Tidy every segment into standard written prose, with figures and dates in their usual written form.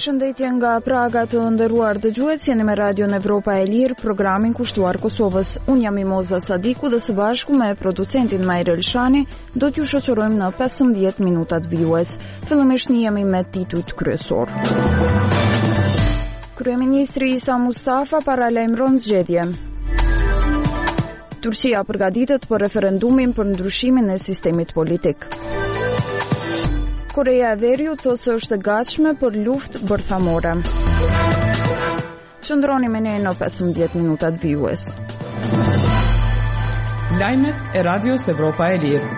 Përshëndetje nga Praga të nderuar dëgjues, jeni me Radion Evropa e Lirë, programin kushtuar Kosovës. Unë jam Mimoza Sadiku dhe së bashku me producentin Majrë Elshani do t'ju shoqërojmë në 15 minutat vijues. Fillimisht jemi me titujt kryesor. Kryeministri Isa Mustafa paralajmëron zgjedhje. Turqia përgatitet për referendumin për ndryshimin e sistemit politik. Korea e Veriut thotë se është e gatshme për luftë bërthamore. Qëndroni me ne në 15 minutat vijues. Lajmet e Radios Evropa e Lirë.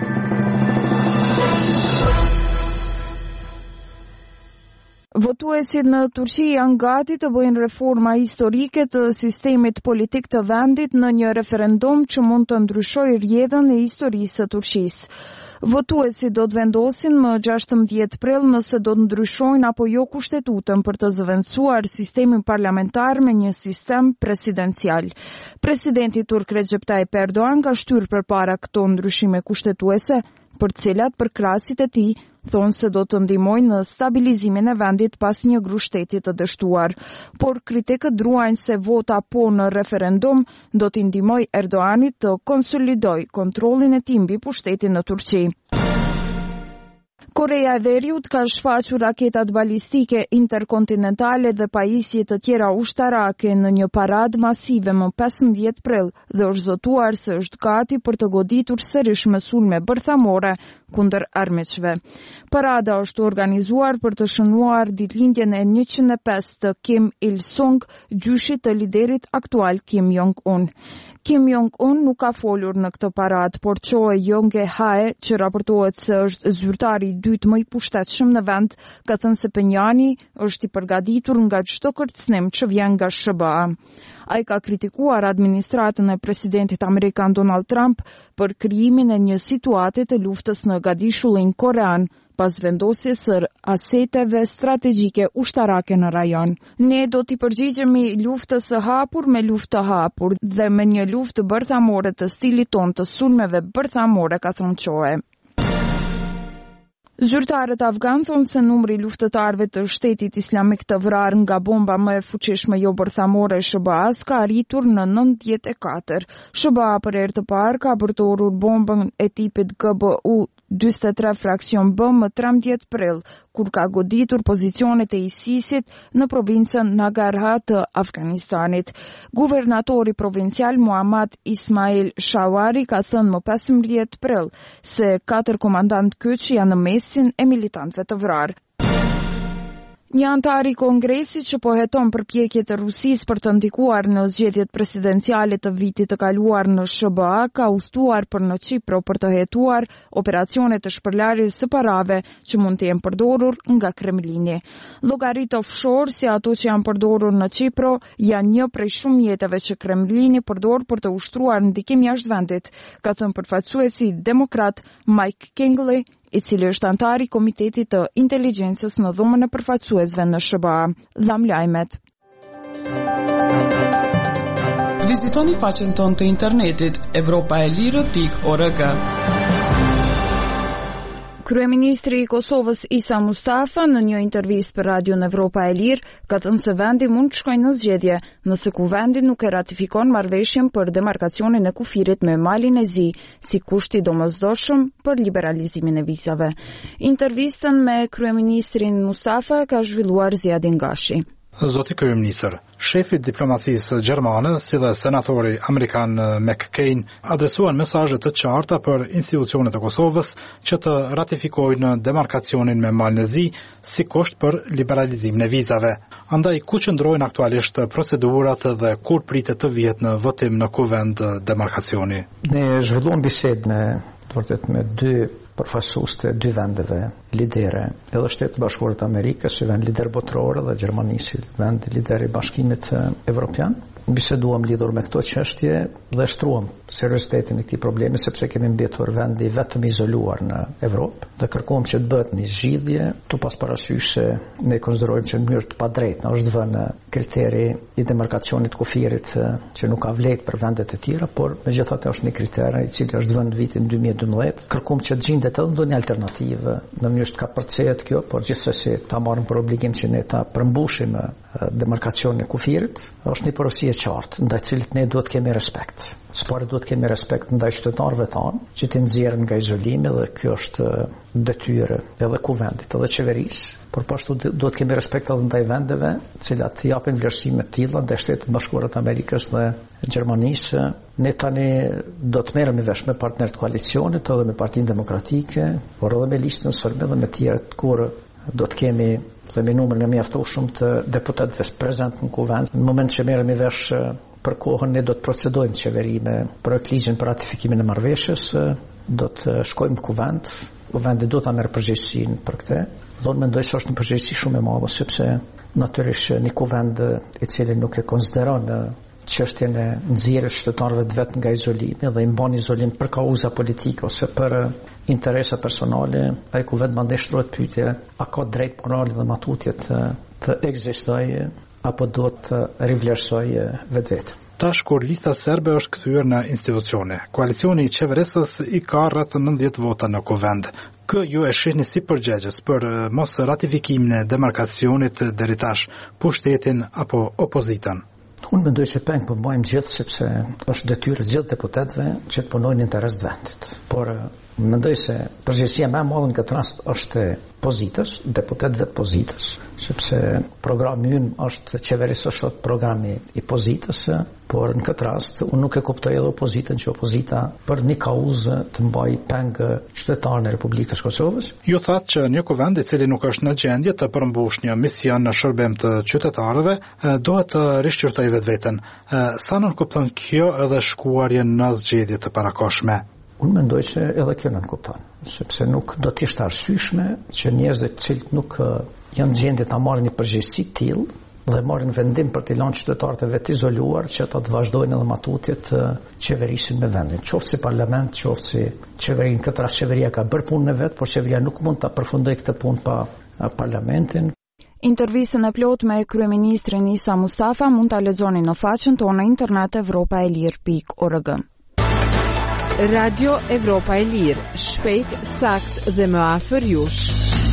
Votuesit në Turqi janë gati të bëjnë reforma historike të sistemit politik të vendit në një referendum që mund të ndryshojë rrjedhën e historisë së Turqisë. Votuesit do të vendosin më 16 prill nëse do të ndryshojnë apo jo kushtetutën për të zëvendësuar sistemin parlamentar me një sistem presidencial. Presidenti turk Recep Tayyip Erdogan ka shtyrë përpara këto ndryshime kushtetuese, për të cilat përkrahasit e tij thonë se do të ndihmojnë në stabilizimin e vendit pas një grushteti të dështuar, por kritikët druajnë se vota po në referendum do t'i ndihmojë Erdoganit të konsolidojë kontrollin e tij mbi pushtetin në Turqi. Korea e Veriut ka shfaqur raketat balistike interkontinentale dhe pajisje të tjera ushtarake në një paradë masive më 15 prill dhe është zotuar se është gati për të goditur sërish me sulme bërthamore kundër armiqve. Parada është organizuar për të shënuar ditëlindjen e 105 të Kim Il-sung, gjyshit të liderit aktual Kim Jong-un. Kim Jong-un nuk ka folur në këtë paradë, por Choi Yong-hae, që raportohet se është zyrtari i dytë më i pushtetshëm në vend, ka thënë se Pyongyani është i përgatitur nga çdo kërcënim që vjen nga SBA. Ai ka kritikuar administratën e presidentit amerikan Donald Trump për krijimin e një situate të luftës në Gadishullin korean, pas vendosjes së aseteve strategjike ushtarake në rajon. Ne do t'i përgjigjemi luftës së hapur me luftë të hapur dhe me një luftë bërthamore të stilit ton të sulmeve bërthamore, ka thënë Choi. Zyrtarët afgan thonë se numri i luftëtarëve të shtetit islamik të vrarë nga bomba më e fuqishme jo bërthamore e SBA-s ka arritur në 94. SBA për herë të parë ka përdorur bombën e tipit GBU-43 fraksion B më 13 prill, kur ka goditur pozicionet e ISIS-it në provincën Nangarhar të Afganistanit. Guvernatori provincial Muhammad Ismail Shawari ka thënë më 15 prill se 4 komandant kyç janë në mesin e militantëve të vrarë. Një antar i Kongresit që po heton përpjekjet e Rusisë për të ndikuar në zgjedhjet presidenciale të vitit të kaluar në SBA ka udhëtuar në Kipro për të hetuar operacione të shpërlarjes së parave që mund të jenë përdorur nga Kremlini. Llogaritë offshore, si ato që janë përdorur në Kipro, janë një prej shumë mjeteve që Kremlini përdor për të ushtruar ndikim jashtë vendit, ka thënë përfaqësuesi demokrat Mike Kingley, i cili është antar i Komitetit të Inteligjencës në dhomën e përfaqësuesve në SBA. Dham lajmet. Vizitoni faqen tonë të internetit evropaelire.org. Kryeministri i Kosovës Isa Mustafa në një intervistë për Radion Evropa e Lirë ka thënë se vendi mund të shkojë në zgjedhje nëse kuvendi nuk e ratifikon marrëveshjen për demarkacionin e kufirit me Malin e Zi si kusht i domosdoshëm për liberalizimin e vizave. Intervistën me kryeministrin Mustafa ka zhvilluar Ziadin Gashi. Zoti kryeministër, shefi i diplomacisë gjermane, si dhe senatori amerikan McCain, adresuan mesazhe të qarta për institucionet e Kosovës që të ratifikojnë demarkacionin me Malin e Zi si kusht për liberalizimin e vizave. Andaj ku qëndrojnë aktualisht procedurat dhe kur pritet të vihet në votim në kuvend demarkacioni? Ne zhvilluam bisedë me dy përfaqësues të dy vendeve lidere, edhe Shtetet Bashkuara të Amerikës, që vend lider botëror, dhe Gjermanisë, vend lider i Bashkimit Evropian. biseduam lidhur me këto çështje dhe shtruam seriozitetin e këtij problemi sepse kemi mbetur vendi vetëm izoluar në Evropë dhe kërkojmë që të bëhet një zgjidhje, tu pas parasysh se ne konsiderojmë që në mënyrë të padrejtë është vënë kriteri i demarkacionit kufirit që nuk ka vlerë për vendet e tjera, por megjithatë është një kriter i cili është vënë në vitin 2012. Kërkojmë që të gjendet edhe ndonjë alternativë në mënyrë të kapërcehet kjo, por gjithsesi ta marrim për obligim që ne ta përmbushim demarkacionin e kufirit. Është një porosi e qartë ndaj cilit ne duhet kemi respekt. S'pari duhet kemi respekt ndaj qytetarëve tanë që të nxjerrin nga izolimi dhe kjo është detyrë edhe kuvendit edhe qeverisë, por pashtu duhet kemi respekt edhe ndaj vendeve të cilat japin vlerësime të tilla ndaj Shtetit Bashkuar të Amerikës dhe Gjermanisë. Ne tani do të merremi vesh me partnerët koalicionit edhe me Partinë Demokratike, por edhe me listën sërbe dhe me tjerët kur do të kemi themi numrin e mjaftueshëm të deputetëve prezent në kuvend. Në moment që merremi vesh për kohën ne do të procedojmë qeveri me projekt ligjin për ratifikimin e marrëveshjes, do të shkojmë në kuvend. Kuvendi do ta merr përgjegjësinë për këtë. Do të mendoj se është një përgjegjësi shumë e madhe sepse natyrisht një kuvend i cili nuk e konsideron çështjen e nxjerrjes shtetarëve të vet nga izolimi dhe i mban izolim për kauza politike ose për interesa personale, ai kuvend mandej shtrohet pyetja a ka drejt morale dhe matutje të ekzistojë apo do të rivlerësojë vetvete. Tash kur lista serbe është kthyer në institucione, koalicioni i qeverisës i ka rreth 90 vota në kuvend. Kë ju e shihni si përgjegjës për mos ratifikimin e demarkacionit deri tash, pushtetin apo opozitën? Unë mendoj se peng përmbajmë gjithë sepse është detyrë gjithë deputetëve që të punojnë në interes të vendit. Por mendoj se përgjegjësia më e madhe në këtë rast është pozitës, deputetëve të pozitës, sepse programi ynë është qeverisë është programi i pozitës, por në këtë rast unë nuk e kuptoj edhe opozitën që opozita për një kauzë të mbaj peng qytetarën e Republikës Kosovës. Ju thatë që një kuvend i cili nuk është në gjendje të përmbush një mision në shërbim të qytetarëve, duhet të rishqyrtoj vetveten. Sa nuk kupton kjo edhe shkuarje në zgjedhje të parakoshme? Unë mendoj se edhe kjo nën kupton, sepse nuk do të ishte arsyeshme që njerëzit të cilët nuk janë gjendje ta marrin një përgjegjësi të tillë dhe marrin vendim për të lënë qytetarët e vet izoluar që ata të vazhdojnë edhe matutjet qeverisin me vendin. Qoftë si parlament, qoftë si qeveri, në këtë rast qeveria ka bërë punën e vet, por qeveria nuk mund ta përfundojë këtë punë pa parlamentin. Intervistën e plot me kryeministrin Isa Mustafa mund ta lexoni në faqen tonë internet europaelir.org. Radio Evropa e Lirë, shpejt, sakt dhe më afër jush.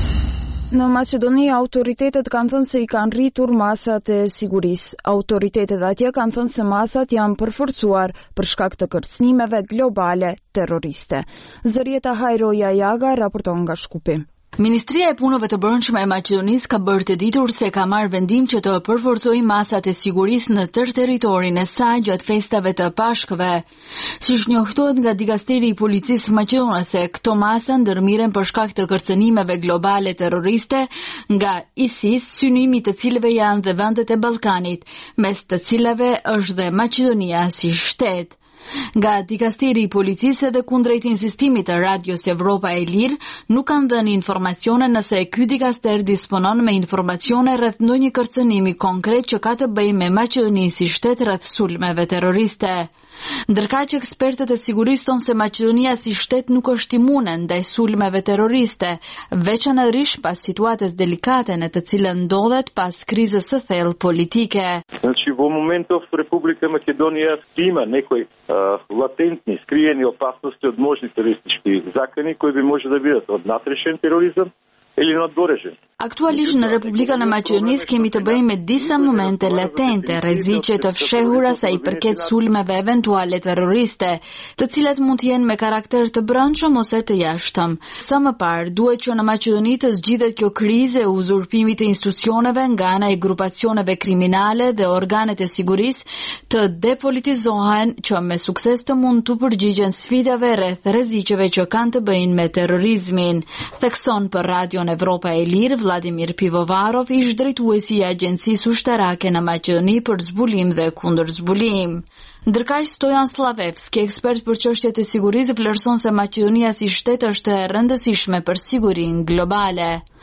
Në Maqedoni, autoritetet kanë thënë se i kanë rritur masat e sigurisë. Autoritetet atje kanë thënë se masat janë përforcuar për shkak të kërcënimeve globale terroriste. Zërieta Hajroja Jaga raporton nga Shkupi. Ministria e Punëve të Brendshme e Maqedonisë ka bërë të ditur se ka marrë vendim që të përforcojë masat e sigurisë në tërë territorin e saj gjatë festave të Pashkëve. Siç njoftohet nga dikasteri i policisë maqedonase, këto masa ndërmiren për shkak të kërcënimeve globale terroriste nga ISIS, synimi të cilëve janë dhe vendet e Ballkanit, mes të cilave është dhe Maqedonia si shtet. Nga dikasteri i policisë dhe kundrejt insistimit të Radios Evropa e Lirë, nuk kanë dhënë informacione nëse ky dikaster disponon me informacione rreth ndonjë kërcënimi konkret që ka të bëjë me Maqedoninë si shtet rreth sulmeve terroriste. Ndërkaq ekspertët e sigurisë thonë se Maqedonia si shtet nuk është imune ndaj sulmeve terroriste, veçanërisht pas situatës delikate në të cilën ndodhet pas krizës së thellë politike. Значи во моментов Република Македонија има некои латентни, скриени опасности од можни терористички закани кои би може да бидат од надрешен тероризам или надворешен. Aktualisht në Republikën e Maqedonisë kemi të bëjmë me disa momente latente, rreziqe të fshehura sa i përket sulmeve eventuale terroriste, të cilat mund të jenë me karakter të brendshëm ose të jashtëm. Sa më parë, duhet që në Maqedoni të zgjidhet kjo krizë e uzurpimit të institucioneve nga ana e grupacioneve kriminale dhe organet e sigurisë të depolitizohen që me sukses të mund të përgjigjen sfidave rreth rreziqeve që kanë të bëjnë me terrorizmin, thekson për Radion Evropa e Lirë Vladimir Pivovarov, ish drejtuesi i Agjencisë Ushtarake në Maqedoni për zbulim dhe kundër zbulim. Ndërkaq Stojan Slavevski, ekspert për çështjet e sigurisë, vlerëson se Maqedonia si shtet është e rëndësishme për sigurinë globale.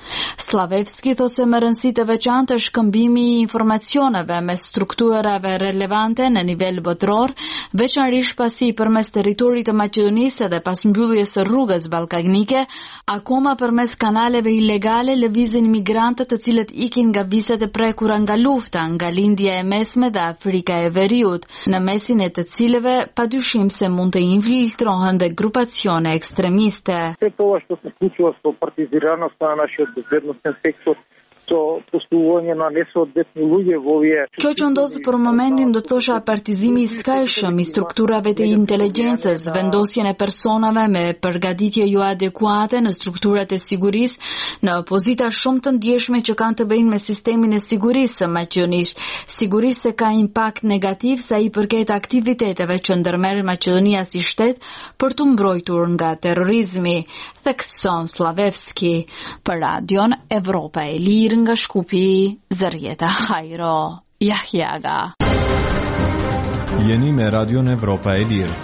Slavevski thot se më rëndësi të veçantë është shkëmbimi i informacioneve me strukturave relevante në nivel botror, veçanërisht pasi përmes territorit të Maqedonisë dhe pas mbylljes së rrugës ballkanike, akoma përmes kanaleve ilegale lëvizin migrantët të cilët ikin nga vizat e prekura nga lufta, nga lindja e mesme dhe Afrika e Veriut, në mesin e të cilëve padyshim se mund të infiltrohen dhe grupacione ekstremiste. Това што се случува со партизираноста на нашиот безбедносен сектор, со постулување на несоодветни луѓе во овие. Kjo që ndodh për momentin do thosha partizimi i skajshëm i strukturave të inteligjencës, vendosjen e personave me përgatitje jo adekuate në strukturat e sigurisë, në pozita shumë të ndjeshme që kanë të bëjnë me sistemin e sigurisë së Maqedonisë. Sigurisht se ka impakt negativ sa i përket aktiviteteve që ndërmerr Maqedonia si shtet për të mbrojtur nga terrorizmi, thektson Slavevski. Për Radion Evropa e Lirë nga Shkupi, Zërjeta Hajro, Jahjaga. Jeni me Radion Evropa e Lirë.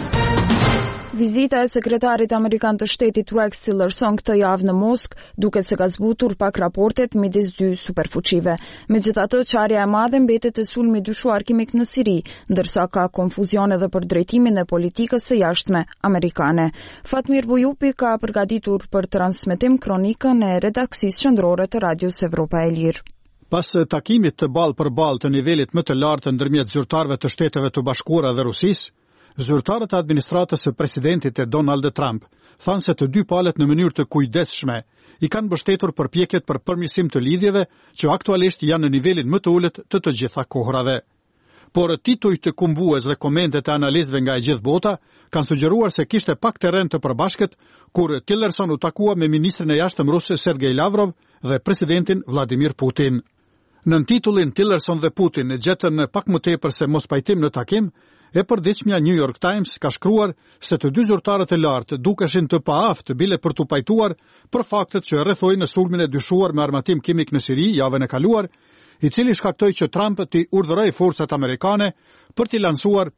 Vizita e sekretarit amerikan të shtetit Rex Tillerson këtë javë në Moskë duket se ka zbutur pak raportet midis dy superfuqive. Megjithatë, çarja e madhe mbetet e sulmi dyshuar kimik në Siri, ndërsa ka konfuzion edhe për drejtimin e politikës së jashtme amerikane. Fatmir Bujupi ka përgatitur për transmetim kronikën e redaksisë qendrore të Radios Evropa e Lirë. Pas takimit të ballë për ballë të nivelit më të lartë ndërmjet zyrtarëve të Shteteve të Bashkuara dhe Rusisë, zyrtarët e administratës së presidentit Donald Trump thanë se të dy palët në mënyrë të kujdesshme i kanë mbështetur përpjekjet për përmirësim të lidhjeve që aktualisht janë në nivelin më të ulët të gjitha kohërave. Por tituj të kumbues dhe komentet e analistëve nga e gjithë bota kanë sugjeruar se kishte pak terren të përbashkët kur Tillerson u takua me ministrin e jashtëm rus Sergej Lavrov dhe presidentin Vladimir Putin. Në titullin Tillerson dhe Putin gjetën pak më tepër se mos pajtim në takim, e përditshmja New York Times ka shkruar se të dy zyrtarët e lartë dukeshin të paaftë bile për t'u pajtuar për faktet që rrethojnë në sulmin e dyshuar me armatim kimik në Siri javën e kaluar, i cili shkaktoi që Trump t'i urdhëroi forcat amerikane për t'i lansuar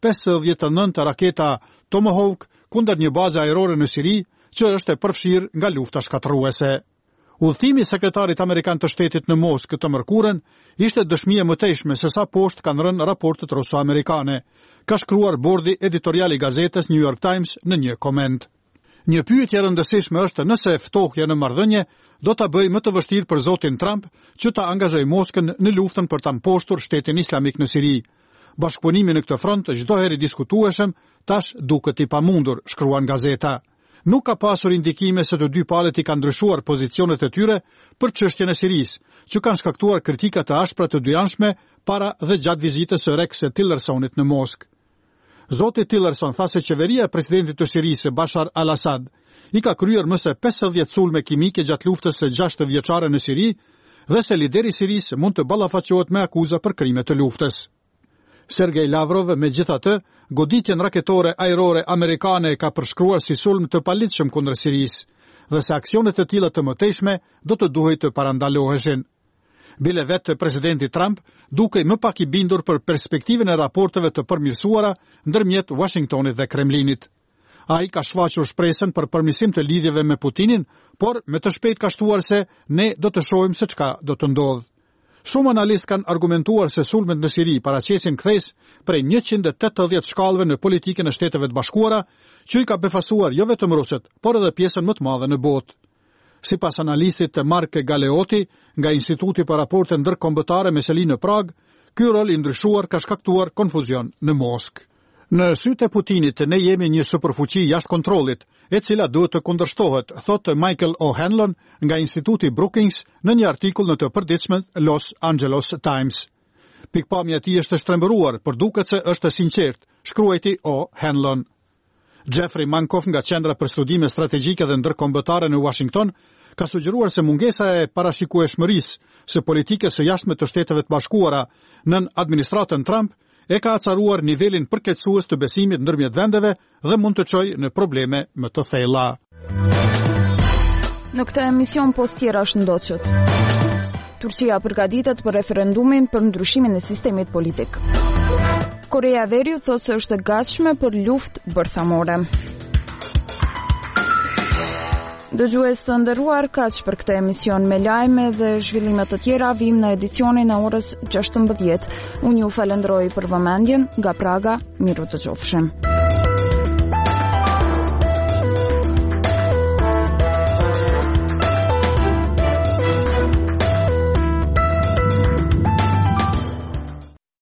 59 raketa Tomahawk kundër një baze ajrore në Siri që është e përfshirë nga lufta shkatërruese. Udhëtimi i sekretarit amerikan të shtetit në Moskë këtë mërkurën ishte dëshmi e mëtejshme se sa poshtë kanë rënë raportet ruso-amerikane, ka shkruar bordi editorial i gazetës New York Times në një koment. Një pyetje rëndësishme është nëse ftohja në marrëdhënie do ta bëjë më të vështirë për zotin Trump që ta angazhojë Moskën në luftën për ta mposhtur shtetin islamik në Siri. Bashkëpunimi në këtë front çdo herë diskutueshëm tash duket i pamundur, shkruan gazeta. Nuk ka pasur indikime se të dy palët i kanë ndryshuar pozicionet e tyre për çështjen e Sirisë, që kanë shkaktuar kritika të ashpra të dyjanshme para dhe gjatë vizitës së Rex Tillersonit në Moskë. Zoti Tillerson tha se qeveria e presidentit të Sirisë Bashar al-Assad i ka kryer më se 50 sulme kimike gjatë luftës së 6 vjeçare në Siri dhe se lideri i Sirisë mund të ballafaqohet me akuza për krime të luftës. Sergej Lavrov, megjithatë, goditjen raketore ajrore amerikane ka përshkruar si sulm të palitshëm kundër Sirisë dhe se aksionet të tilla të mëtejshme do të duhej të parandaloheshin. Bile vetë presidenti Trump dukej më pak i bindur për perspektivën e raporteve të përmirësuara ndërmjet Washingtonit dhe Kremlinit. Ai ka shfaqur shpresën për përmirësim të lidhjeve me Putinin, por me të shpejt ka shtuar se ne do të shohim se çka do të ndodhë. Shumë analistë kanë argumentuar se sulmet në Siri paraqesin kthes prej 180 shkallëve në politikën e Shteteve të Bashkuara, që i ka befasuar jo vetëm rusët, por edhe pjesën më të madhe në botë. Sipas analistit të Mark Galeoti nga Instituti për Raporte Ndërkombëtare me seli në Prag, ky rol i ndryshuar ka shkaktuar konfuzion në Moskë. Në sytë e Putinit ne jemi një superfuqi jashtë kontrollit, e cila duhet të kundërshtohet, thotë Michael O'Hanlon nga Instituti Brookings në një artikull në të përditshëm Los Angeles Times. Pikpamja e tij është shtrembëruar, por duket se është sinqert, shkruajti O'Hanlon. Jeffrey Mankoff nga Qendra për Studime Strategjike dhe Ndërkombëtare në Washington ka sugjeruar se mungesa e parashikueshmërisë së politikës së jashtme të Shteteve të Bashkuara nën administratën Trump e ka acaruar nivelin përkeqësues të besimit ndërmjet vendeve dhe mund të çojë në probleme më të thella. Në këtë emision post tjera shëndoqët. Turqia përgatitet për referendumin për ndryshimin e sistemit politik. Korea e Veriut thotë se është e gatshme për luftë bërthamore. Dëgjues të nderuar, kaq për këtë emision me lajme dhe zhvillime të tjera vim në edicionin e orës 16. Unë ju falenderoj për vëmendjen, nga Praga, miru të qofshim.